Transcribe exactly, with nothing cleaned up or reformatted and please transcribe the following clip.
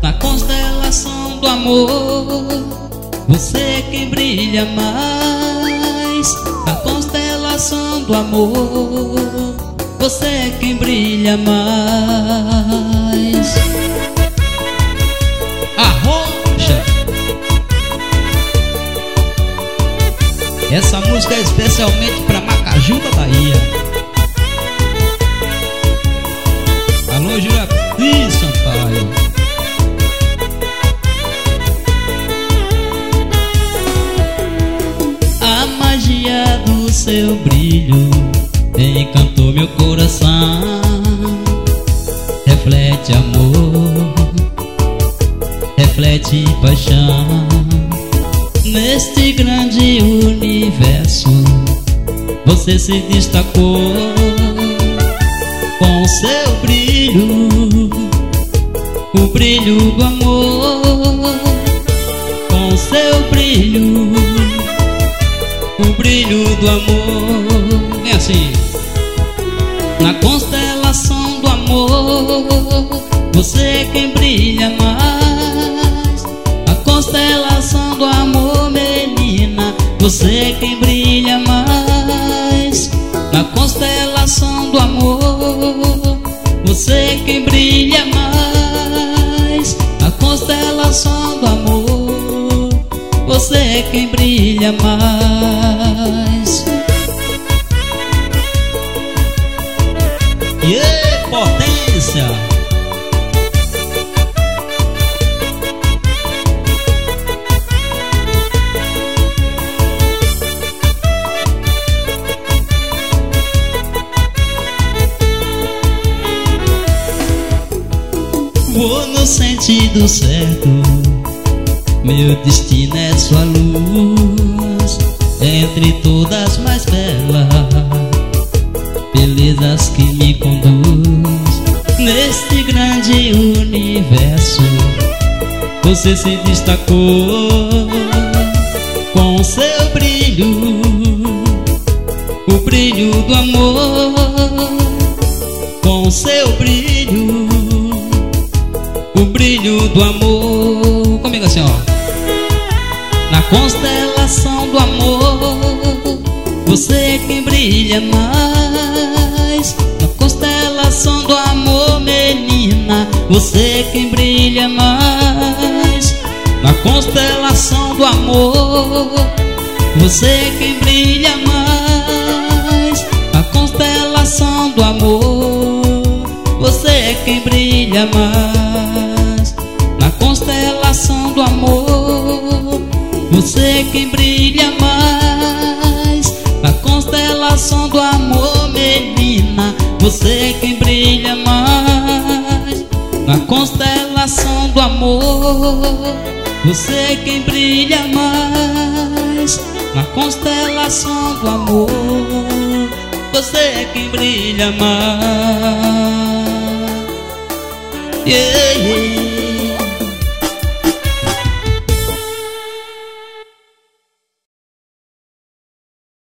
Na constelação do amor, você é quem brilha mais. Na constelação do amor, você é quem brilha mais. Arrocha. Essa música é especialmente para Macaju da Bahia. Alô, Juraci Sampaio. A magia do seu brilho encantou meu coração. Reflete amor, reflete paixão. Neste grande universo você se destacou com seu brilho, o brilho do amor. Com seu brilho, o brilho do amor. É assim. Na constelação do amor, você é quem brilha mais. A constelação do amor, menina, você é quem brilha mais. Na constelação do amor, você é quem brilha mais. Na constelação do amor, você é quem brilha mais. E yeah, potência! Vou no sentido certo, meu destino é sua luz. Entre todas mais belas, belezas que me conduz. Neste grande universo, você se destacou com seu brilho, o brilho do amor. Com seu brilho, o brilho do amor. Comigo assim, ó. Na constelação do amor, você é quem brilha mais. Na constelação do amor, menina, você é quem brilha mais. Na constelação do amor, você é quem brilha mais. Na constelação do amor, você é quem brilha mais. Na constelação do amor, você é quem brilha mais. Na constelação do amor, menina, você é quem brilha mais. Na constelação do amor, você é quem brilha mais. Na constelação do amor, você é quem brilha mais. Yeah.